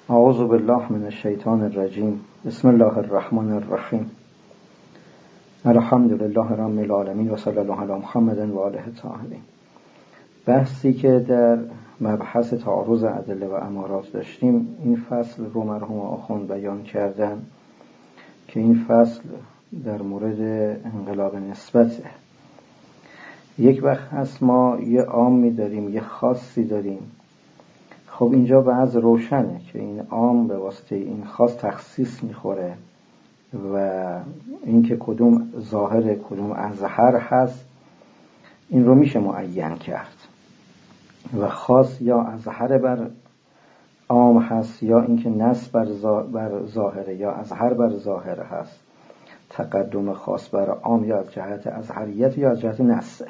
اعوذ بالله من الشیطان الرجیم. بسم الله الرحمن الرحیم. الحمد لله رب العالمین و صلی الله علی محمد و آله الطاهرین. بحثی که در مبحث تعارض ادله و امارات داشتیم، این فصل رو مرحوم آخوند بیان کردن که این فصل در مورد انقلاب نسبته. یک وقت هست ما یه عامی داریم، یه خاصی داریم. خب اینجا بعض روشنه که این عام به واسطه این خاص تخصیص میخوره و اینکه کدوم ظاهر کدوم اظهر هست این رو میشه معین کرد و خاص یا اظهر بر عام هست یا اینکه نص بر ظاهره یا اظهر بر ظاهر هست. تقدم خاص بر عام یا از جهت اظهریت یا از جهت نصه.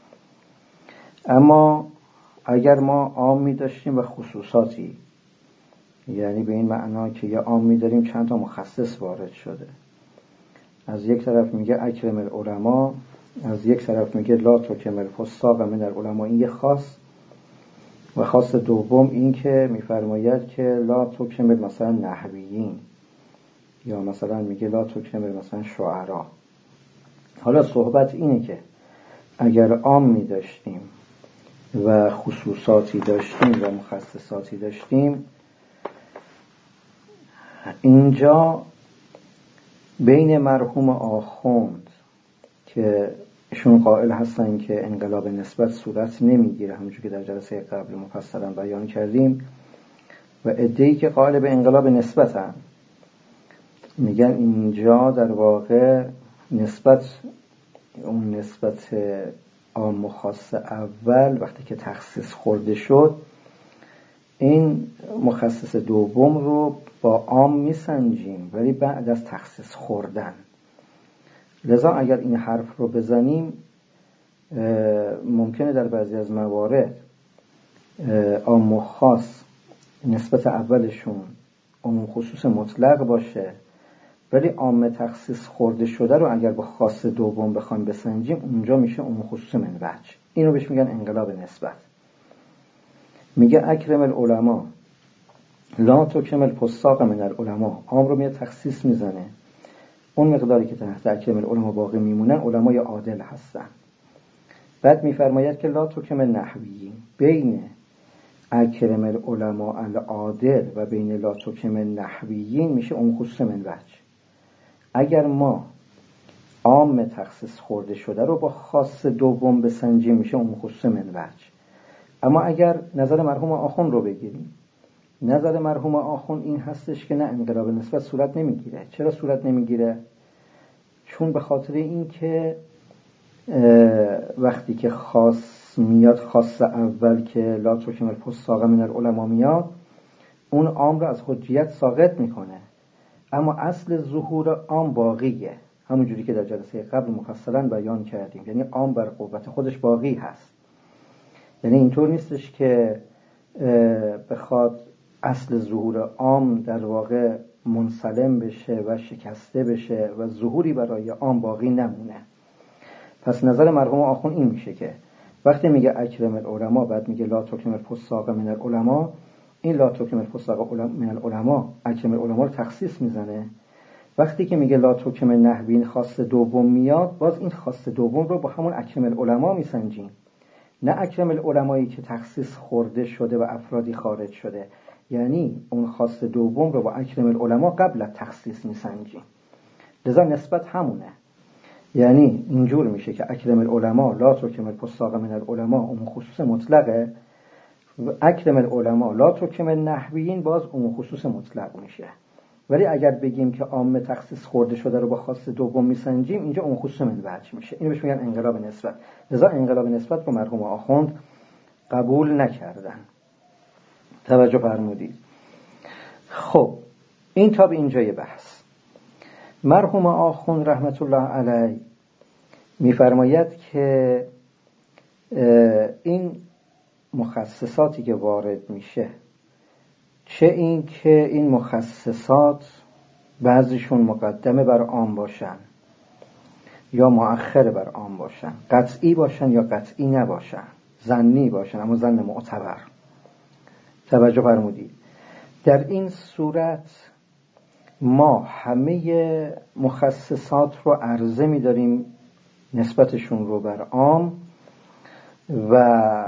اما اگر ما عامی داشتیم و خصوصاتی، یعنی به این معنا که یه عامی داریم چند تا مخصص وارد شده، از یک طرف میگه اکرم العلماء، از یک طرف میگه لا تکرم الفساق من العلماء، این یه خاص. و خاص دوم این که میفرماید که لا تکرم مثلا نحویین، یا مثلا میگه لا تکرم مثلا شعرا. حالا صحبت اینه که اگر عامی داشتیم و خصوصاتی داشتیم و مخصصاتی داشتیم، اینجا بین مرحوم آخوند که ایشون قائل هستن که انقلاب نسبت صورت نمیگیره، همونجور که در جلسه قبل مفصلا بیان کردیم، و عده‌ای که قائل به انقلاب نسبتن میگن اینجا در واقع نسبت، اون نسبت عام و خاص اول وقتی که تخصیص خورده شد، این مخصص دوم رو با عام میسنجیم ولی بعد از تخصیص خوردن. لذا اگر این حرف رو بزنیم ممکنه در بعضی از موارد عام و خاص نسبت اولشون عموم خصوص مطلق باشه، ولی عام تخصیص خورده شده رو اگر با خاص دوم بخوایم بسنجیم اونجا میشه عموم خصوص من وجه. اینو بهش میگن انقلاب نسبت. میگه اکرم العلماء لا تکرم الفساق من العلماء، عام رو میاد تخصیص میزنه، اون مقداری که تحت اکرم العلماء باقی میمونن علمای عادل هستن. بعد میفرماید که لا تکرم النحویین، بین اکرم العلماء العادل و بین لا تکرم النحویین میشه عموم خصوص من وجه. اگر ما عام تخصیص خورده شده رو با خاص دوم بسنجیم میشه عموم خصوص من وجه. اما اگر نظر مرحوم آخوند رو بگیریم، نظر مرحوم آخوند این هستش که نه، انقلاب نسبت صورت نمیگیره. چرا صورت نمیگیره؟ چون به خاطر این که وقتی که خاص میاد، خاص اول که لا تکرم الفساق من العلماء میاد، اون عام رو از حجیت ساقط میکنه، اما اصل ظهور عام باقیه، همونجوری که در جلسه قبل مفصلا بیان کردیم. یعنی عام بر قوت خودش باقی هست. یعنی اینطور نیستش که بخواد اصل ظهور عام در واقع منسلم بشه و شکسته بشه و ظهوری برای عام باقی نمونه. پس نظر مرحوم آخوند این میشه که وقتی میگه اکرم العلماء بعد میگه لا تکرم الفساق من العلماء، این لا تکرم الفساق من العلماء اکرم العلماء رو تخصیص میزنه. وقتی که میگه لا تکرم النحویین خاص دوم میاد، باز این خاص دوم رو با همون اکرم العلماء میسنجیم، نه اکرم العلمایی که تخصیص خورده شده و افرادی خارج شده. یعنی اون خاص دوم رو با اکرم العلماء قبل از تخصیص میسنجیم. لذا نسبت همونه. یعنی اینجور میشه که اکرم العلماء لا تکرم الفساق من العلماء عموم خصوص مطلقه، و اکرم العلماء لا تکرم النحویین باز عموم خصوص مطلق میشه. ولی اگر بگیم که عام تخصیص خورده شده رو با خاص دوم میسنجیم، اینجا عموم خصوص من وجه میشه. اینو بهش میگن انقلاب نسبت. لذا انقلاب نسبت رو مرحوم آخوند قبول نکردن. توجه فرمودید. خب این تا به اینجای بحث. مرحوم آخوند رحمت الله علیه میفرماید که این مخصصاتی که وارد میشه، چه این که این مخصصات بعضیشون مقدمه بر عام باشن یا مؤخر بر عام باشن، قطعی باشن یا قطعی نباشن، ظنی باشن اما ظن معتبر. توجه فرمودید. در این صورت ما همه مخصصات رو عرضه می داریم نسبتشون رو بر عام و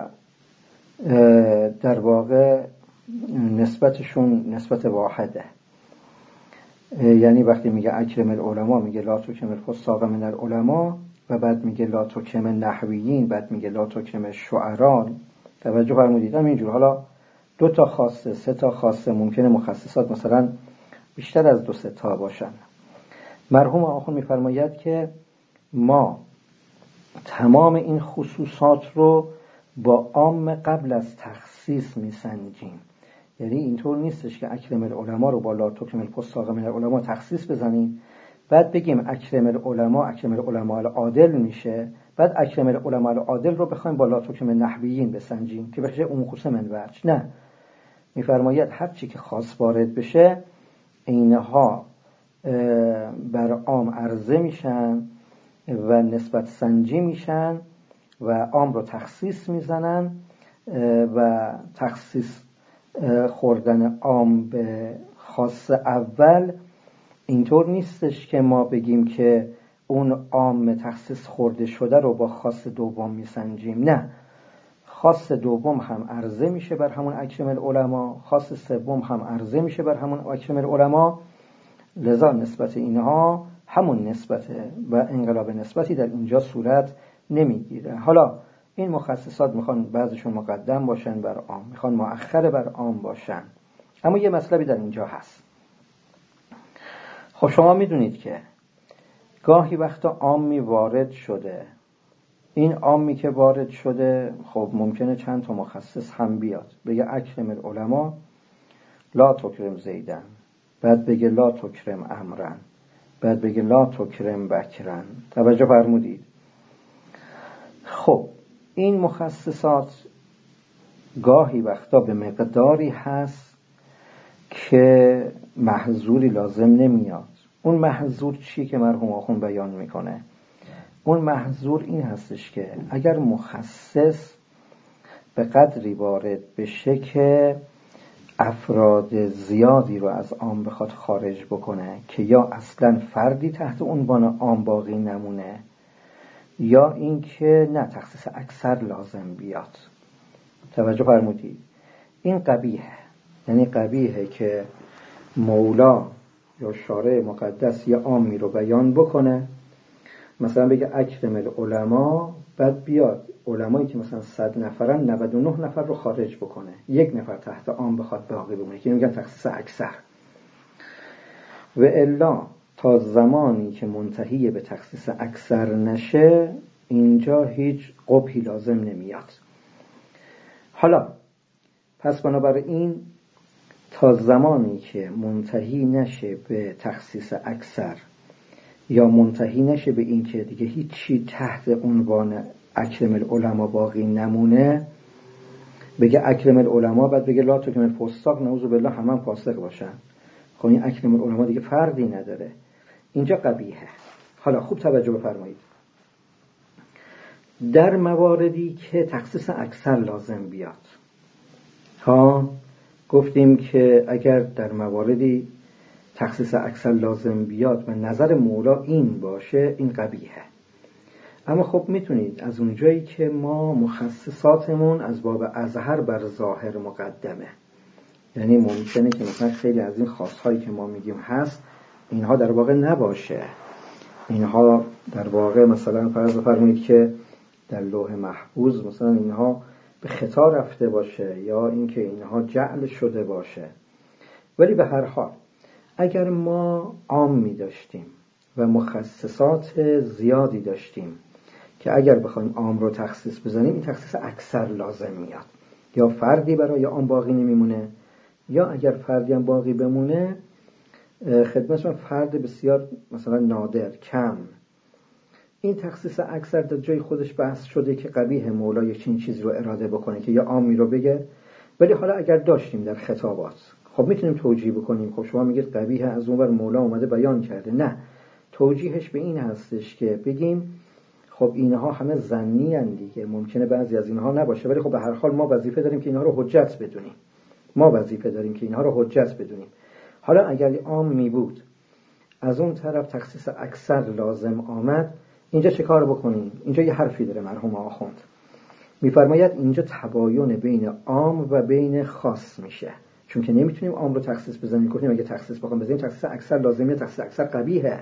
در واقع نسبتشون نسبت واحده. یعنی وقتی میگه اکرم العلماء میگه لا تکرم الفساق من العلماء و بعد میگه لا تکرم النحویین، بعد میگه لا تکرم الشعراء. توجه فرمودید همینجور. حالا 2 تا خاصه 3 تا خاصه ممکنه مخصصات مثلا بیشتر از 2-3 تا باشن. مرحوم آخوند میفرماید که ما تمام این خصوصات رو با عام قبل از تخصیص میسنجیم. یعنی اینطور نیستش که اکرم العلماء رو با لا تکرم الفساق من العلماء تخصیص بزنیم بعد بگیم اکرم العلماء العادل میشه، بعد اکرم العلماء العادل رو بخوایم با لا تکرم النحویین بسنجیم که بشه اون خصوص من وجه. نه، میفرماید هر چی که خاص وارد بشه اینها بر عام عرضه میشن و نسبت سنجی میشن و عام رو تخصیص میزنن و تخصیص خوردن عام به خاص اول اینطور نیستش که ما بگیم که اون عام تخصیص خورده شده رو با خاص دوم میسنجیم. نه، خاص دوم هم عرضه میشه بر همون اکرم العلماء، خاص سوم هم عرضه میشه بر همون اکرم العلماء، لذا نسبت اینها همون نسبته و انقلاب نسبتی در اینجا صورت نمیگیره. حالا این مخصصات میخوان بعضشون مقدم باشن بر عام، میخوان مؤخر بر عام باشن، اما یه مطلبی در اینجا هست. خب شما میدونید که گاهی وقتا عامی وارد شده، این عامی که وارد شده خب ممکنه چند تا مخصص هم بیاد، بگه اکرم العلماء لا تکرم زیدن، بعد بگه لا تکرم عمرن، بعد بگه لا تکرم بکرن. توجه فرمودید؟ خب این مخصصات گاهی وقتا به مقداری هست که محظوری لازم نمیاد. اون محظور چی که مرحوم آخوند بیان میکنه؟ اون محظور این هستش که اگر مخصص به قدری وارد بشه که افراد زیادی رو از عام بخواد خارج بکنه که یا اصلا فردی تحت عنوان عام باقی نمونه یا اینکه نه تخصیص اکثر لازم بیاد. توجه فرمودید؟ این قبیحه. یعنی قبیحه که مولا یا شارع مقدس یه عامی رو بیان بکنه، مثلا بگه اکرم العلماء، بعد بیاد علمایی که مثلا 100 نفرن 99 نفر رو خارج بکنه، 1 نفر تحت عام بخواد باقی بمونه که میگن تخصیص اکثر. و الا تا زمانی که منتهی به تخصیص اکثر نشه اینجا هیچ قبحی لازم نمیاد. حالا پس بنابراین تا زمانی که منتهی نشه به تخصیص اکثر یا منتهی نشه به این که دیگه هیچی تحت عنوان اکرم العلماء باقی نمونه، بگه اکرم العلماء بعد بگه لا تکرم الفساق، نعوذ بالله هم فاسق باشن. خب این اکرم العلماء دیگه فردی نداره، اینجا قبیحه. حالا خوب توجه بفرمایید. در مواردی که تخصیص اکثر لازم بیاد، گفتیم که اگر در مواردی تخصیص اکثر لازم بیاد و نظر مولا این باشه این قبیحه. اما خب میتونید از اونجایی که ما مخصصاتمون از باب اظهر بر ظاهر مقدمه، یعنی ممکنه که مثلا خیلی از این خاصهایی که ما میگیم هست اینها در واقع نباشه. اینها در واقع مثلا فرض فرمایید که در لوح محفوظ مثلا اینها به خطا رفته باشه یا اینکه اینها جعل شده باشه. ولی به هر حال اگر ما عامی داشتیم و مخصصات زیادی داشتیم که اگر بخوایم عام رو تخصیص بزنیم این تخصیص اکثر لازم میاد، یا فردی برای عام باقی نمیمونه یا اگر فردی هم باقی بمونه خدمتشون فرد بسیار مثلا نادر کم. این تخصیص اکثر در جای خودش بحث شده که قبیح مولا یک چیز رو اراده بکنه که یا عامی رو بگه. ولی حالا اگر داشتیم در خطابات خب میتونیم توجیه بکنیم. خب شما میگید قبیح از اون ور مولا اومده بیان کرده. نه، توجیهش به این هستش که بگیم خب اینها همه ظنی ان دیگه، ممکنه بعضی از اینها نباشه، ولی خب به هر حال ما وظیفه داریم که اینها رو حجت بدونیم. ما وظیفه داریم که اینها رو حجت بدونیم. حالا اگر عام می بود از اون طرف تخصیص اکثر لازم آمد، اینجا چه کار بکنیم؟ اینجا یه حرفی داره مرحوم آخوند، میفرماید اینجا تباین بین عام و بین خاص میشه، چون که نمیتونیم عام رو تخصیص بزنیم. گفتیم اگه تخصیص بخوام بزنیم تخصیص اکثر لازمیه، تخصیص اکثر قبیحه.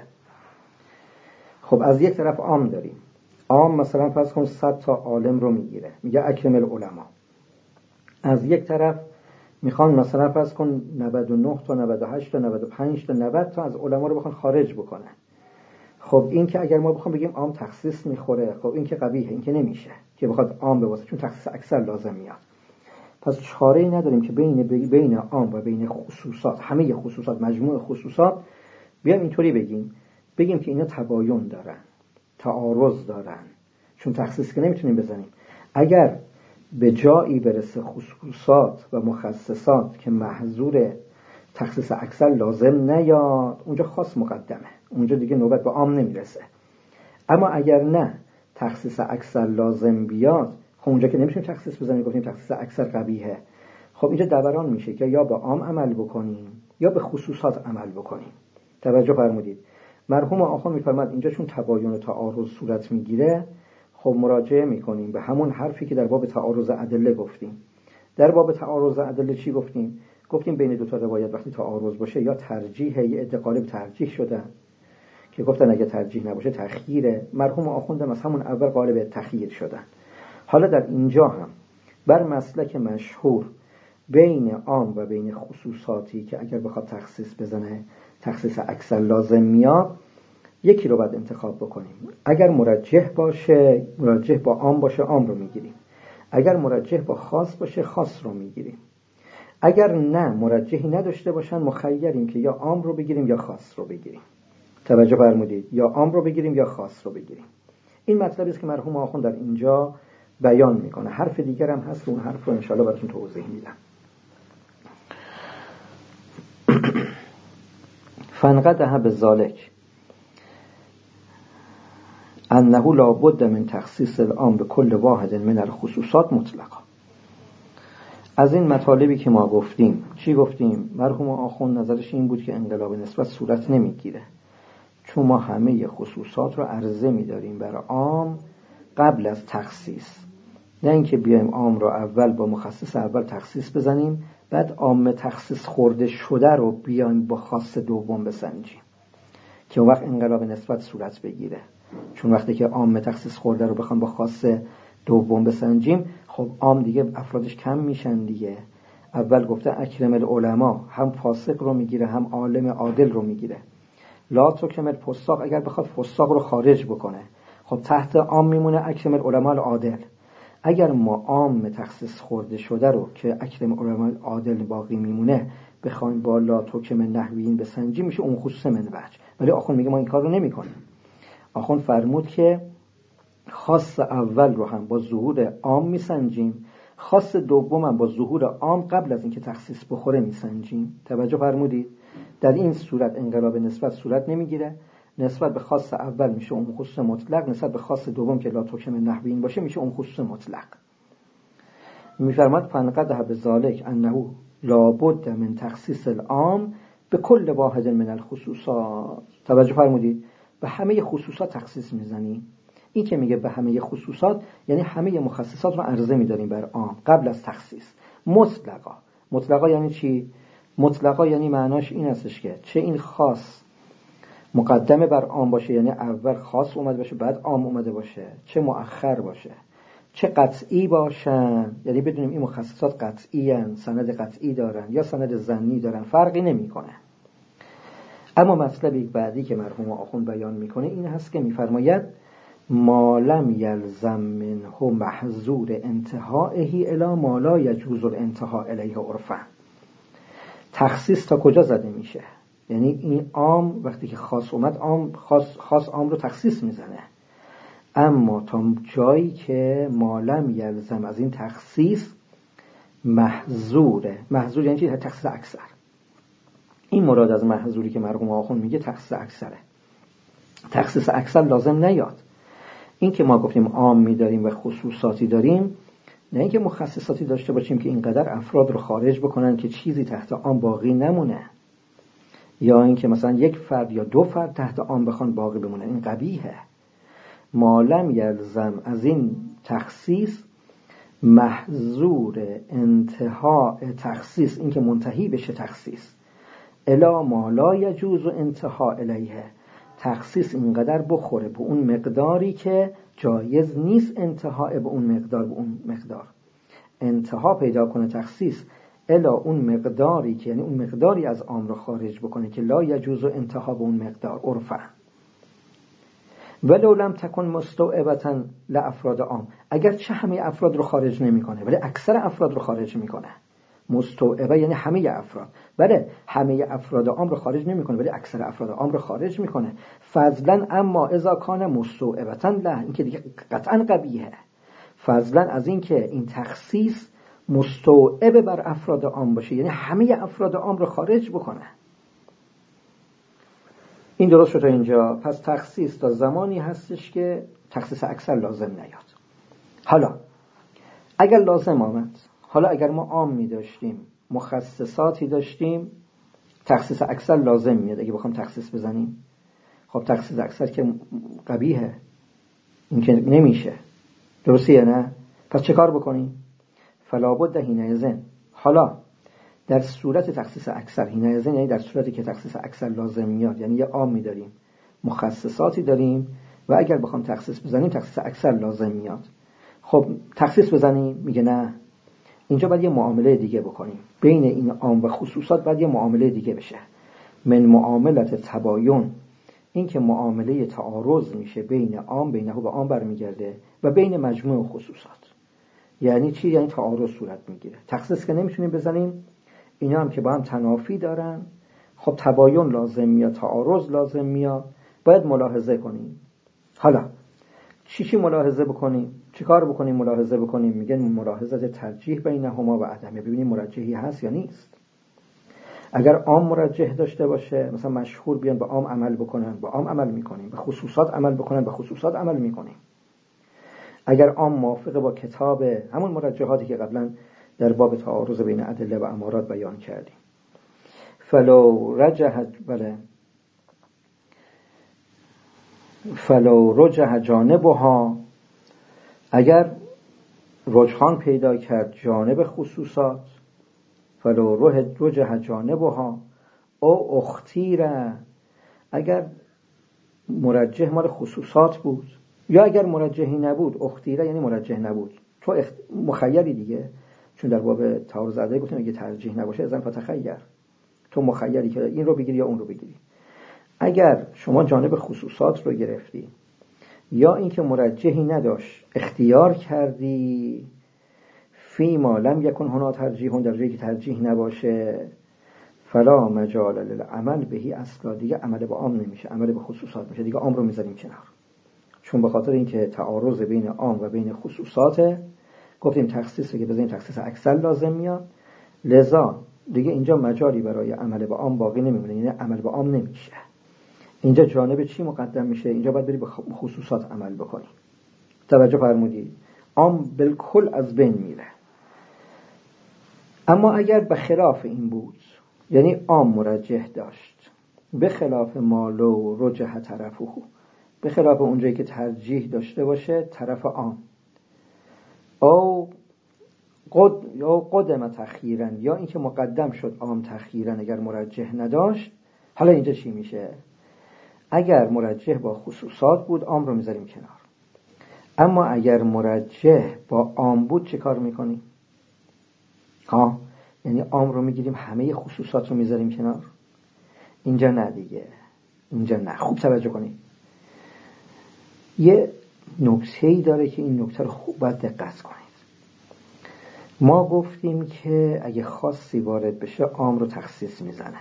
خب از یک طرف عام داریم، عام مثلا فرض کن 100 تا عالم رو میگیره، میگه اکرم العلماء. از یک طرف میخوان مثلا فرض کن 99 تا 98 تا 95 تا 90 تا از علما رو بخوان خارج بکنن. خب این که اگر ما بخوام بگیم عام تخصیص میخوره، خب این که قبیحه، این که نمیشه که بخواد عام بواسه، چون تخصیص اکثر لازم میاد. پس چاره‌ای نداریم که بین عام و بین خصوصات، همه خصوصات، مجموع خصوصات، بیام اینطوری بگیم که اینا تباین دارن، تعارض دارن، چون تخصیص که نمیتونیم بزنیم. اگر به جایی برسه خصوصات و مخصصات که محظور تخصیص اکثر لازم نیاد، اونجا خاص مقدمه، اونجا دیگه نوبت به عام نمیرسه. اما اگر نه تخصیص اکثر لازم بیاد، خب اونجا که نمیتونیم تخصیص بزنیم، گفتیم تخصیص اکثر قبیحه. خب اینجا دوران میشه که یا به عام عمل بکنیم یا به خصوصات عمل بکنیم. توجه فرمودید. مرحوم آخوند میفرماد اینجا چون تباین و تعارض صورت میگیره، خب مراجعه میکنیم به همون حرفی که در باب تعارض ادله گفتیم. در باب تعارض ادله چی گفتیم؟ گفتیم بین دو تا روایت وقتی تعارض باشه یا ترجیح، یا ادعا قالب ترجیح شدن که گفتن اگه ترجیح نباشه تخییره. مرحوم آخوند هم از همون اول قالب تخییر شدن. حالا در اینجا هم بر مسلک مشهور بین عام و بین خصوصاتی که اگر بخواد تخصیص بزنه تخصیص اکثر لازم میاد، یکی رو باید انتخاب بکنیم. اگر مرجح باشه، مرجح با عام باشه، عام رو میگیریم. اگر مرجح با خاص باشه، خاص رو میگیریم. اگر نه مرجحی نداشته باشن، مخیریم که یا عام رو بگیریم یا خاص رو بگیریم. توجه فرمودید، یا عام رو بگیریم یا خاص رو بگیریم. این مطلبی است که مرحوم آخوند در اینجا بیان میکنه. حرف دیگر هم هست، اون حرف رو انشاءالله براتون توضیح میدم. فانقدح بذالک انه لا بد من تخصیص العام بكل واحد من الخصوصات مطلقا. از این مطالبی که ما گفتیم، چی گفتیم؟ مرحوم آخوند نظرش این بود که انقلاب نسبت صورت نمیگیره، چون ما همه خصوصات رو عرضه میداریم بر عام قبل از تخصیص. نه اینکه بیایم عام رو اول با مخصص اول تخصیص بزنیم، بعد عام تخصیص خورده شده رو بیایم با خاص دوم بسنجیم که اون وقت انقلاب نسبت صورت بگیره. چون وقتی که عام تخصیص خورده رو بخوام با خاص دوم بسنجیم، خب عام دیگه افرادش کم میشن دیگه. اول گفته اکرم العلماء، هم فاسق رو میگیره هم عالم عادل رو میگیره. لا تکرم الفساق، اگر بخواد فساق رو خارج بکنه، خب تحت عام میمونه اکرم العلماء العادل. اگر ما عام تخصیص خورده شده رو که اکرم العلماء العادل باقی میمونه بخوایم با لا تکرم نحویین بسنجیم، میشه اون خصوص من وجه. ولی آخوند میگه ما این کار رو نمی‌کنیم. آخوند فرمود که خاص اول رو هم با ظهور عام میسنجیم، خاص دوم هم با ظهور عام قبل از اینکه تخصیص بخوره میسنجیم. توجه فرمودید. در این صورت انقلاب نسبت صورت نمیگیره. نسبت به خاص اول میشه اون خصوص مطلق، نسبت به خاص دوم که لا تکرم نحویین باشه میشه اون خصوص مطلق. میفرماد فانقدح بذالک انه لا بد من تخصیص العام بكل واحد من الخصوصات. توجه فرمودید. به همه خصوصات تخصیص میزنیم. این که میگه به همه خصوصات یعنی همه مخصصات رو عرضه میداریم بر عام قبل از تخصیص. مطلقا. مطلقا یعنی چی؟ مطلقا یعنی معناش این هستش که چه این خاص مقدمه بر عام باشه، یعنی اول خاص اومده باشه بعد عام اومده باشه، چه مؤخر باشه، چه قطعی باشن، یعنی بدونیم این مخصصات قطعی هن، سند قطعی دارن یا سند ظنی دارن، فرقی نمیکنه. اما مطلبی بعدی که مرحوم آخوند بیان میکنه این هست که میفرماید ما لم یلزم منه محظور انتهائه الی ما لا یجوز الانتهاء الیه عرفا. تخصیص تا کجا زده میشه؟ یعنی این عام وقتی که خاص اومد، عام خاص عام رو تخصیص میزنه، اما تا جایی که ما لم یلزم از این تخصیص محظوره. محظور یعنی چی؟ تخصیص اکثر. این مراد از محظوری که مرحوم آخوند میگه تخصیص اکثره. تخصیص اکثر لازم نیاد. این که ما گفتیم عام میداریم و خصوصاتی داریم، نه اینکه مخصصاتی داشته باشیم که اینقدر افراد رو خارج بکنن که چیزی تحت عام باقی نمونه، یا اینکه مثلا یک فرد یا دو فرد تحت عام بخوان باقی بمونن. این قبیحه. ما لم یلزم از این تخصیص محظور انتهاء تخصیص، این که منتهی بشه تخصیص، الا ما لا یجوز انتهاء الیه، تخصیص اینقدر بخوره به اون مقداری که جایز نیست انتهاء به اون مقدار انتها پیدا کنه تخصیص، الا اون مقداری که، یعنی اون مقداری از عام رو خارج بکنه که لا یجوز انتها به اون مقدار عرفا. ولو لم تکن مستوعبة لافراد عام، اگر چه همه افراد رو خارج نمیکنه ولی اکثر افراد رو خارج میکنه. مستوعبه یعنی همه افراد، بله همه افراد عام رو خارج نمیکنه ولی اکثر افراد عام رو خارج میکنه. فضلا اما اذا کان مستوعبة له، این که دیگه قطعا قبیحه. فضلا از این که این تخصیص مستوعب بر افراد عام باشه، یعنی همه افراد عام رو خارج بکنه. این درست شد تا اینجا. پس تخصیص تا زمانی هستش که تخصیص اکثر لازم نیاد. حالا اگر لازم آمد، حالا اگر ما عام می داشتیم، مخصصاتی داشتیم، تخصیص اکثر لازم میاد اگه بخوام تخصیص بزنیم. خب تخصیص اکثر که قبیحه، این که نمیشه، درستیه نه؟ پس چه کار بکنیم؟ فلا بد حینئذ، حالا در صورت تخصیص اکثر، حینئذ یعنی در صورتی که تخصیص اکثر لازم میاد، یعنی یه عام می‌داریم، مخصصاتی داریم و اگر بخوام تخصیص بزنیم تخصیص اکثر لازم میاد. خب تخصیص بزنیم؟ میگه نه، اینجا باید یه معامله دیگه بکنیم بین این عام و خصوصات، باید یه معامله دیگه بشه. من معاملت تباین، این که معامله تعارض میشه بین عام، بینه و عام برمیگرده، و بین مجموع خصوصات. یعنی چی؟ یعنی تعارض صورت میگیره. تخصیص که نمیتونیم بزنیم، اینا هم که با هم تنافی دارن، خب تباین لازم میاد، تعارض لازم میاد، باید ملاحظه کنیم. حالا چی ملاحظه بکنیم؟ چی کار بکنیم ملاحظه بکنیم؟ میگن ملاحظه ترجیح بینهما و عدمه، ببینیم مرجحی هست یا نیست. اگر عام مرجح داشته باشه، مثلا مشهور بیان به عام عمل بکنن، به عام عمل میکنیم، به خصوصات عمل بکنن، به خصوصات عمل میکنیم. اگر عام موافق با کتاب همون مرجحاتی که قبلا در باب تعارض بین ادله و امارات بیان کردیم، فلو رجح جانبها، اگر رجحان پیدا کرد جانب خصوصات، فلو رجح جانبها او اختیره، اگر مرجح مال خصوصات بود یا اگر مرجحی نبود، اختیره یعنی مرجح نبود، تو مخیری دیگه، چون در باب تعارض ادله گفتیم اگه ترجیح نباشه اذن فتخیر، تو مخیری که این رو بگیری یا اون رو بگیری. اگر شما جانب خصوصات رو گرفتی یا اینکه مرجحی نداشت اختیار کردی، فیما لم یکن هنا ترجیح، در جایی که ترجیح نباشه، فلا مجال للعمل بهی، اصلا دیگه عمل با عام نمیشه، عمل به خصوصات میشه، دیگه عام رو میذاریم کنار. چون به خاطر اینکه تعارض بین عام و بین خصوصاته، گفتیم تخصیصی که بزنیم تخصیص اکثر لازم میاد، لذا دیگه اینجا مجالی برای عمل با عام باقی نمیمونه، یعنی عمل با عام نمیشه. اینجا جانب چی مقدم میشه؟ اینجا باید بری به خصوصات عمل بکنی. توجه فرمودید؟ عام بالکل از بین میره. اما اگر به خلاف این بود، یعنی عام مرجح داشت، به خلاف مالو رجح طرفه، به خلاف اونجایی که ترجیح داشته باشه طرف عام، او قدم تخییرا، یا اینکه مقدم شد عام تخییرا اگر مرجح نداشت. حالا اینجا چی میشه؟ اگر مرجح با خصوصات بود، عام رو میذاریم کنار. اما اگر مرجح با عام بود، چه کار میکنیم؟ یعنی عام رو میگیریم، همه خصوصات رو میذاریم کنار. اینجا نه دیگه، اینجا نه. خوب توجه کنید، یه نکته‌ای داره که این نکته رو خوب باید دقت کنید. ما گفتیم که اگه خاصی وارد بشه عام رو تخصیص میزنه.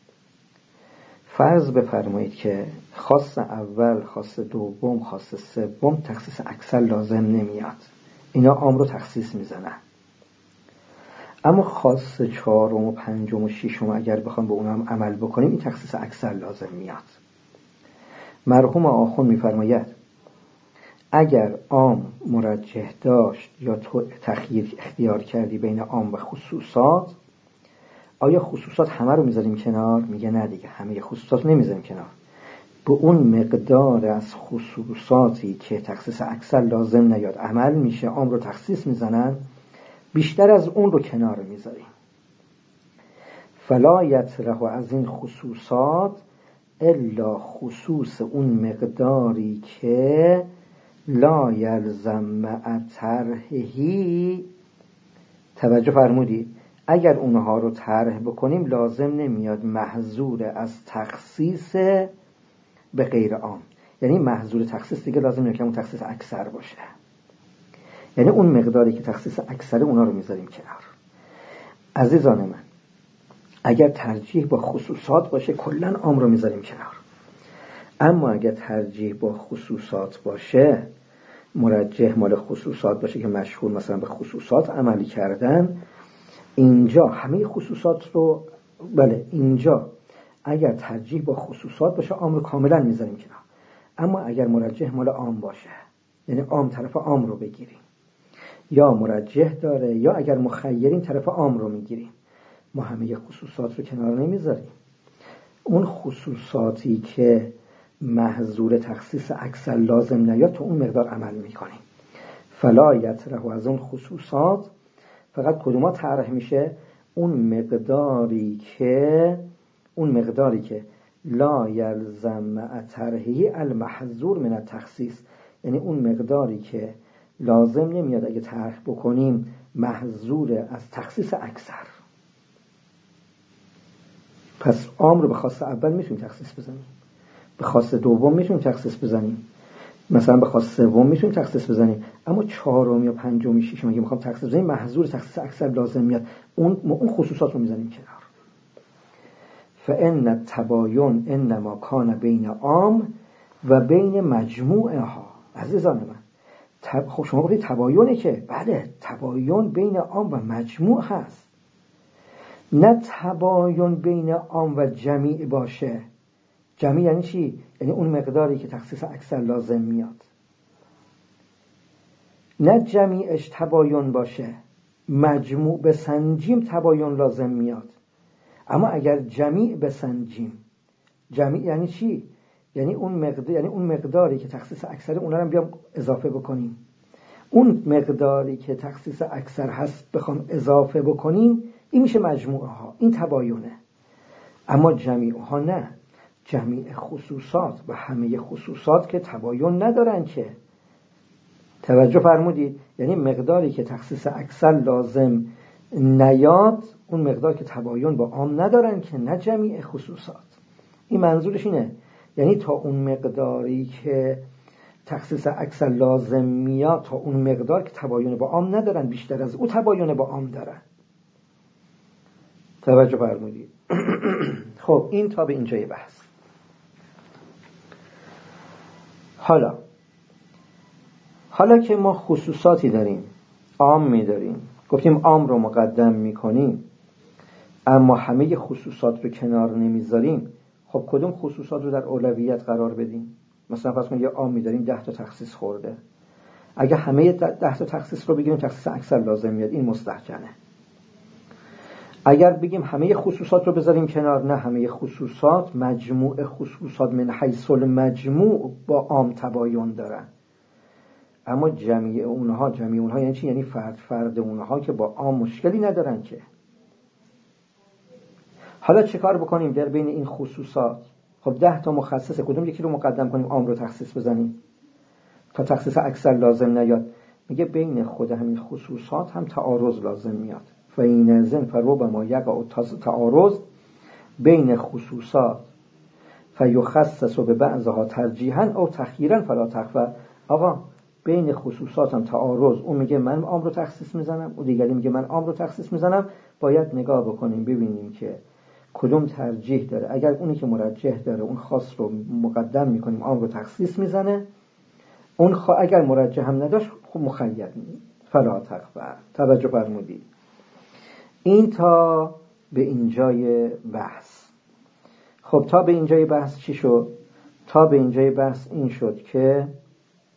فرض بفرمایید که خاص اول، خاص دوم، خاص سوم تخصیص اکثر لازم نمیاد، اینا عام رو تخصیص میزنن. اما خاص چهارم و پنجم و ششم اگر بخوام به اونم عمل بکنیم، این تخصیص اکثر لازم میاد. مرحوم آخوند میفرماید اگر عام مرجح داشت یا تو تخییر اختیار کردی بین عام و خصوصات، آیا خصوصات همه رو میذاریم کنار؟ میگه نه دیگه، همه خصوصات نمیذاریم کنار. به اون مقدار از خصوصاتی که تخصیص اکثر لازم نیاد عمل میشه، عام رو تخصیص میزنن، بیشتر از اون رو کنار میذاریم. فلا یطرح از این خصوصات الا خصوص اون مقداری که لا یلزم مع طرحه. توجه فرمودید، اگر اونها رو طرح بکنیم لازم نمیاد محظور از تخصیص به غیر عام. یعنی محظور تخصیص دیگه لازم نمیاد که اون تخصیص اکثر باشه، یعنی اون مقداری که تخصیص اکثر اونا رو میذاریم کنار. عزیزان من، اگر ترجیح با خصوصات باشه کلن عام رو میذاریم کنار. اما اگر ترجیح با خصوصات باشه، مرجح مال خصوصات باشه که مشهور مثلا به خصوصات عملی کردن، اینجا همه خصوصات رو اینجا اگر ترجیح با خصوصات باشه عام رو کاملا میذاریم کنار. اما اگر مرجح مال عام باشه، یعنی عام طرف عام رو بگیریم، یا مرجح داره یا اگر مخیرین طرف عام رو میگیریم، ما همه خصوصات رو کنار نمیذاریم. اون خصوصاتی که محظور تخصیص اکثر لازم نیاد تو اون مقدار عمل میکنیم. فلا یطرح از اون خصوصات، فقط کدوما طرح میشه؟ اون مقداری که لا یلزم مع طرحه المحظور من التخصیص، یعنی اون مقداری که لازم نمیاد اگه طرح بکنیم محظور از تخصیص اکثر. پس عام رو به خاص اول میتونیم تخصیص بزنیم، به خاص دوم میتونیم تخصیص بزنیم، مثلا به خاص سوم میتونیم تخصیص بزنیم، اما چهارم یا پنجم یا ششم اگه میخوام تخصیص بزنیم محظور تخصیص اکثر لازم میاد، اون خصوصات رو میزنیم کنار. فان التباین انما کان بین عام و بین مجموعها. عزیزان من، خب شما گفتید تباینه، که بله تباین بین عام و مجموع هست، نه تباین بین عام و جمیع باشه. جمیع یعنی چی؟ یعنی اون مقداری که تخصیص اکثر لازم میاد، نه جمیعش تباین باشه. مجموع بسنجیم تباین لازم میاد، اما اگر جمیع بسنجیم، جمیع یعنی چی؟ یعنی اون مقداری که تخصیص اکثر اونا رو بیام اضافه بکنیم. اون مقداری که تخصیص اکثر هست بخوام اضافه بکنیم، این میشه مجموعه ها، این تباینه. اما جمیع ها نه، جمیع خصوصات و همه خصوصات که تباین ندارن که. توجه فرمودید؟ یعنی مقداری که تخصیص اکثر لازم نیاد، اون مقدار که تباین با عام ندارن که، نه جمیع خصوصات. این منظورش اینه، یعنی تا اون مقداری که تخصیص اکثر لازم میاد، تا اون مقدار که تباین با عام ندارن، بیشتر از او تباین با عام دارن. توجه فرمودید؟ خب این تا به اینجای بحث. حالا که ما خصوصاتی داریم، عام می‌داریم، گفتیم عام رو مقدم می‌کنیم، اما همه خصوصات رو کنار نمیذاریم، خب کدوم خصوصات رو در اولویت قرار بدیم؟ مثلا فرض کنید یه عام می‌داریم 10 تا تخصیص خورده، اگه همه 10 تا تخصیص رو بگیریم تخصیص اکثر لازم میاد، این مستحجنه. اگر بگیم همه خصوصات رو بذاریم کنار، نه، همه خصوصات، مجموع خصوصات من حیث المجموع با عام تباین دارن، اما جمیع اونها یعنی چی؟ یعنی فرد اونها که با عام مشکلی ندارن که. حالا چه کار بکنیم در بین این خصوصات؟ خب 10 تا مخصصه، کدوم یکی رو مقدم کنیم عام رو تخصیص بزنیم تا تخصیص اکثر لازم نیاد؟ میگه بین خود همین خصوصات هم تعارض لازم میاد. فین زن فربما یقع تعارض بین خصوصات فیخصص به بعضها ترجیحا او تخییرا فلا تخفى. آقا بین خصوصات هم تعارض، اون میگه من عام رو تخصیص میزنم، اون دیگری میگه من عام رو تخصیص میزنم، باید نگاه بکنیم ببینیم که کدوم ترجیح داره. اگر اونی که مرجح داره اون خاص رو مقدم میکنیم، عام رو تخصیص میزنه. اگر مرجح هم نداشت خب مخیر فلا تخفى. توجه فرمودید؟ این تا به اینجای بحث. خب تا به اینجای بحث چی شد؟ تا به اینجای بحث این شد که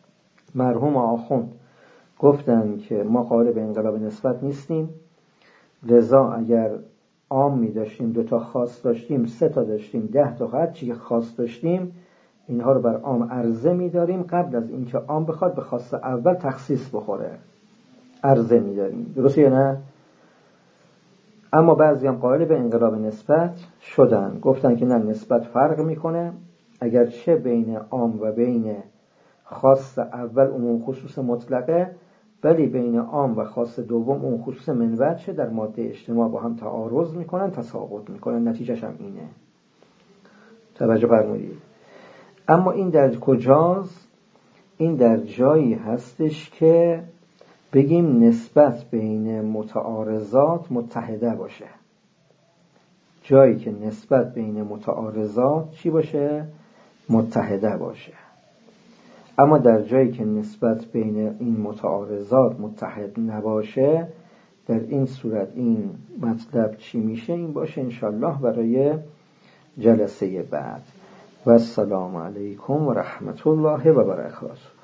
مرحوم آخوند گفتن که ما قائل به انقلاب نسبت نیستیم، لذا اگر عام می داشتیم 2 تا خاص داشتیم 3 تا داشتیم 10 تا هر چی که خاص داشتیم اینها رو بر عام عرضه می داریم قبل از اینکه عام بخواد به خاص اول تخصیص بخوره عرضه می داریم. درسته یا نه؟ اما بعضی هم قائل به انقلاب نسبت شدن، گفتن که نه، نسبت فرق میکنه، اگرچه بین عام و بین خاص اول عموم خصوص مطلقه، ولی بین عام و خاص دوم اون خصوص منوچه در ماده اجتماع با هم تعارض میکنن، تساقط میکنن، نتیجهش هم اینه. توجه فرمودید. اما این در کجاست؟ این در جایی هستش که بگیم نسبت بین متعارضات متحده باشه. جایی که نسبت بین متعارضات چی باشه؟ متحده باشه. اما در جایی که نسبت بین این متعارضات متحد نباشه، در این صورت این مطلب چی میشه؟ این باشه انشالله برای جلسه بعد. و السلام علیکم و رحمت الله و برکاته.